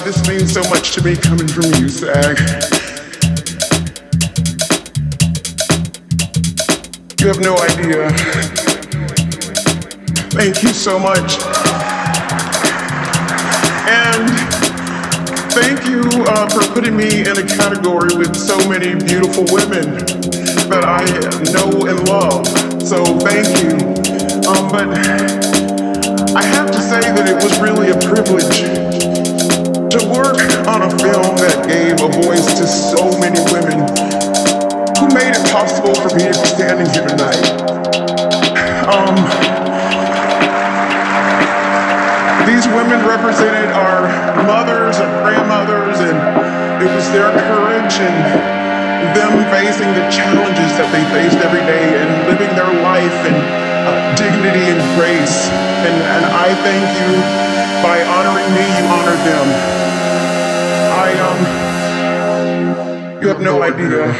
this means so much to me coming from you, Sag. You have no idea. Thank you so much. And thank you for putting me in a category with so many beautiful women that I know and love. So thank you. But I have to say that it was really a privilege to work on a film that gave a voice to so many women who made it possible for me to be standing here tonight. These women represented our mothers and grandmothers, and it was their courage and them facing the challenges that they faced every day and living their life in dignity and grace. And I thank you. By honoring me, you honored them. You have no idea.